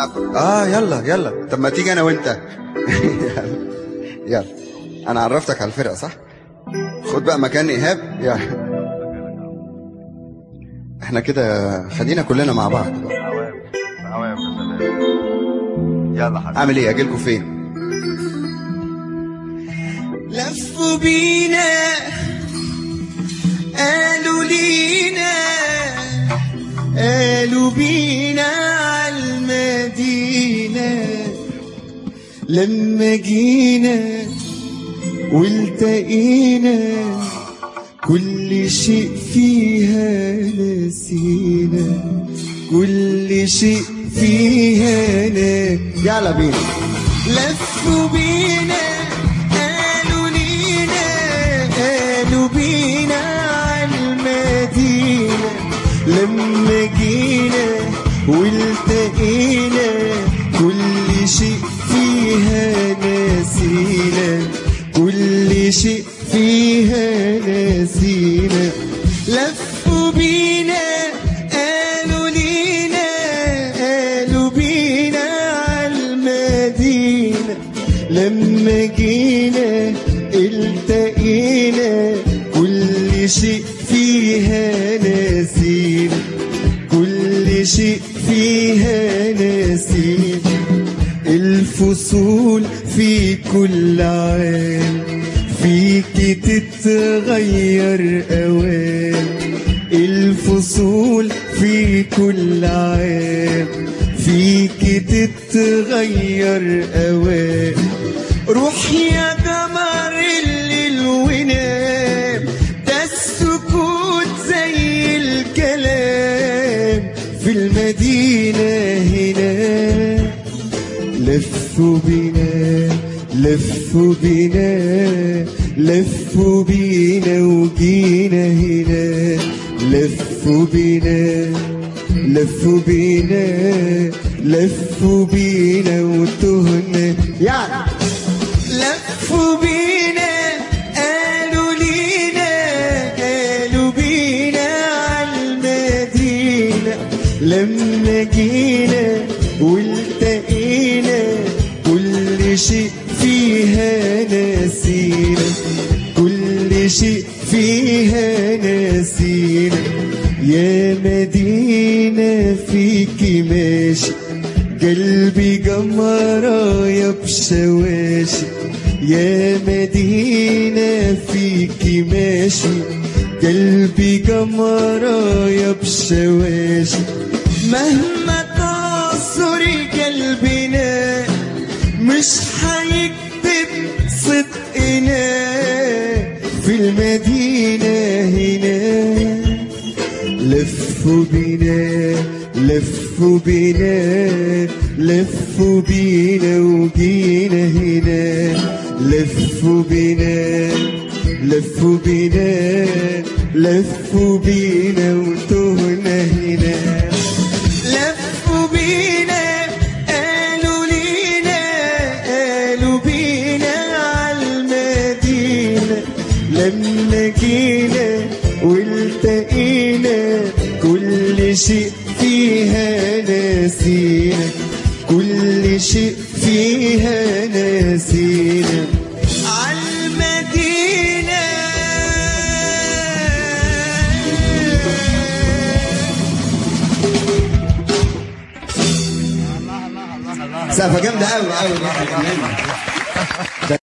يلا يلا، طب ما تيجي انا وانت. يلا انا عرفتك على الفرقه صح؟ خد بقى مكان ايهاب. يلا احنا كده خلينا كلنا مع بعض. عوام يلا حبيبي. اعمل ايه؟ اجيلكوا فين؟ لفوا بينا قالوا لينا قالوا بينا عالمدينة، لما جينا والتقينا كل شيء فيها نسينا، كل شيء فيها يلا بينا. لفوا بينا قالوا لينا قالوا بينا عالمدينة، لما جينا والتقينا كل شيء فيها نسينا، كل شيء فيها نسينا. لفوا بينا قالوا لينا قالوا بينا عالمدينة، لما جينا التقينا كل شيء فيها نسينا، كل شيء فيها نسينا. الفصول في كل عام فيكي تتغير أوان، الفصول في كل عام فيكي تتغير أوان. روح يا قمر الليل ونام، ده السكوت زي الكلام في المدينة هنا. لفوا بينا لفوا بينا لفوا بينا وجينا هنا، لفوا بينا لفوا بينا لفوا بينا وتهنا. يلا لفوا بينا قالوا لينا قالوا بينا عالمدينة، لما جينا والتقينا كل شيء فيها نسينا، كل شيء فيها نسينا. يا مدينة فيكي ماشي قلبي جمرة يا بشواشي، يا مدينة فيكي ماشي قلبي جمرة يا بشواشي. مهما تعصر قلبنا مش هيكتب صدقنا في المدينة هنا. لفوا بينا لفوا بينا لفوا بينا وجينا هنا، لفوا بينا لفوا بينا لفوا بينا وتهنا هنا. لفوا بينا قالوا لينا قالوا بينا عالمدينة، لما جينا والتقينا كل شيء فيها نسينا، كل شيء فيها نسينا. عالمدينة سقفة جامدة قوي قوي.